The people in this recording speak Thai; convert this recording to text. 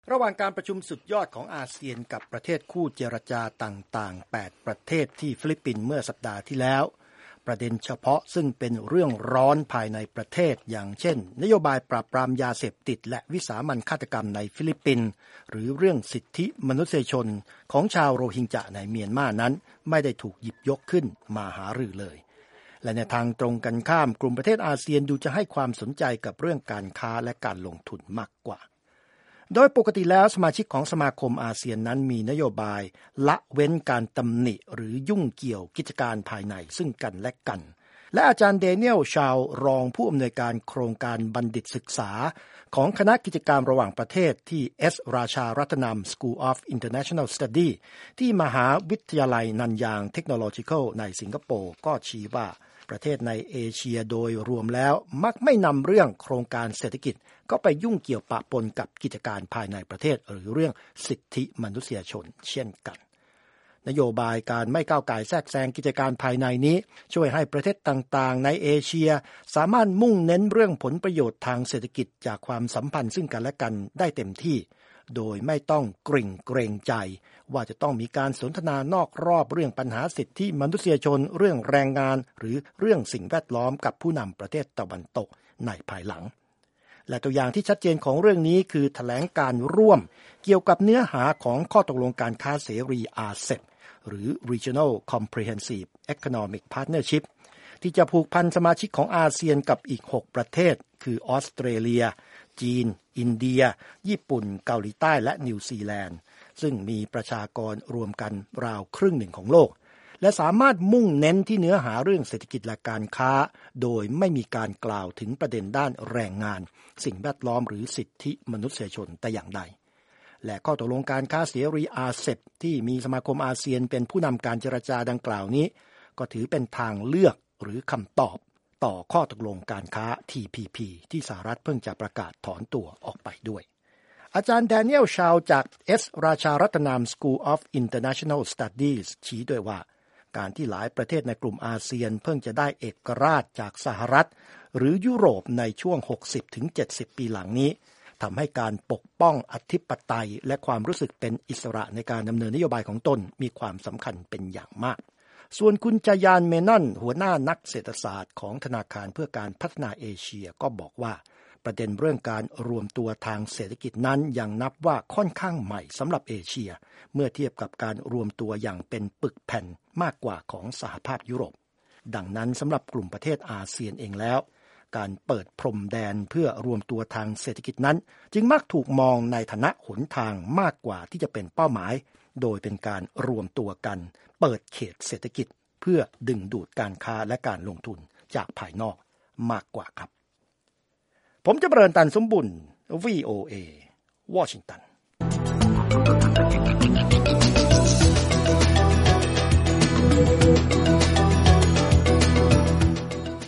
ระหว่างการประชุมสุดยอดของอาเซียนกับประเทศคู่เจรจาต่างๆ8ประเทศที่ฟิลิปปินส์เมื่อสัปดาห์ที่แล้วประเด็นเฉพาะซึ่งเป็นเรื่องร้อนภายในประเทศอย่างเช่นนโยบายปราบปรามยาเสพติดและวิสามัญฆาตกรรมในฟิลิปปินส์หรือเรื่องสิทธิมนุษยชนของชาวโรฮิงญาในเมียนมานั้นไม่ได้ถูกหยิบยกขึ้นมาหารือเลยและในทางตรงกันข้ามกลุ่มประเทศอาเซียนดูจะให้ความสนใจกับเรื่องการค้าและการลงทุนมากกว่าโดยปกติแล้วสมาชิกของสมาคมอาเซียนนั้นมีนโยบายละเว้นการตำหนิหรือยุ่งเกี่ยวกิจการภายในซึ่งกันและกันและอาจารย์เดเนียลชาวรองผู้อำนวยการโครงการบัณฑิตศึกษาของคณะกิจการระหว่างประเทศที่ S. ราชารัตนำ School of International Study ที่มหาวิทยาลัยนันยางเทคโนโลยีในสิงคโปร์ก็ชี้ว่าประเทศในเอเชียโดยรวมแล้วมักไม่นำเรื่องโครงการเศรษฐกิจก็ไปยุ่งเกี่ยวปะปนกับกิจการภายในประเทศหรือเรื่องสิทธิมนุษยชนเช่นกันนโยบายการไม่ก้าวก่ายแทรกแซงกิจการภายในนี้ช่วยให้ประเทศต่างๆในเอเชียสามารถมุ่งเน้นเรื่องผลประโยชน์ทางเศรษฐกิจจากความสัมพันธ์ซึ่งกันและกันได้เต็มที่โดยไม่ต้องเกรงใจว่าจะต้องมีการสนทนานอกรอบเรื่องปัญหาสิทธิมนุษยชนเรื่องแรงงานหรือเรื่องสิ่งแวดล้อมกับผู้นำประเทศตะวันตกในภายหลังและตัวอย่างที่ชัดเจนของเรื่องนี้คือแถลงการร่วมเกี่ยวกับเนื้อหาของข้อตกลงการค้าเสรี RCEP หรือ Regional Comprehensive Economic Partnership ที่จะผูกพันสมาชิกของอาเซียนกับอีก6ประเทศคือออสเตรเลียจีนอินเดียญี่ปุ่นเกาหลีใต้และนิวซีแลนด์ซึ่งมีประชากรรวมกันราวครึ่งหนึ่งของโลกและสามารถมุ่งเน้นที่เนื้อหาเรื่องเศรษฐกิจและการค้าโดยไม่มีการกล่าวถึงประเด็นด้านแรงงานสิ่งแวดล้อมหรือสิทธิมนุษยชนแต่อย่างใดและข้อตกลงการค้าเสรี RCEP ที่มีสมาคมอาเซียนเป็นผู้นำการเจรจาดังกล่าวนี้ก็ถือเป็นทางเลือกหรือคำตอบต่อข้อตกลงการค้า TPP ที่สหรัฐเพิ่งจะประกาศถอนตัวออกไปด้วยอาจารย์แดเนียลชาวจาก S. ราชารัตนำ School of International Studies ชี้ด้วยว่าการที่หลายประเทศในกลุ่มอาเซียนเพิ่งจะได้เอกราชจากสหรัฐหรือยุโรปในช่วง 60-70 ปีหลังนี้ทำให้การปกป้องอธิปไตยและความรู้สึกเป็นอิสระในการดำเนินนโยบายของตนมีความสำคัญเป็นอย่างมากส่วนคุณจายานเมนอนหัวหน้านักเศรษฐศาสตร์ของธนาคารเพื่อการพัฒนาเอเชียก็บอกว่าประเด็นเรื่องการรวมตัวทางเศรษฐกิจนั้นยังนับว่าค่อนข้างใหม่สำหรับเอเชียเมื่อเทียบกับการรวมตัวอย่างเป็นปึกแผ่นมากกว่าของสหภาพยุโรปดังนั้นสำหรับกลุ่มประเทศอาเซียนเองแล้วการเปิดพรมแดนเพื่อรวมตัวทางเศรษฐกิจนั้นจึงมักถูกมองในฐานะหนทางมากกว่าที่จะเป็นเป้าหมายโดยเป็นการรวมตัวกันเปิดเขตเศรษฐกิจเพื่อดึงดูดการค้าและการลงทุนจากภายนอกมากกว่าครับผมจะเจริญตันสมบุญ VOA วอชิงตัน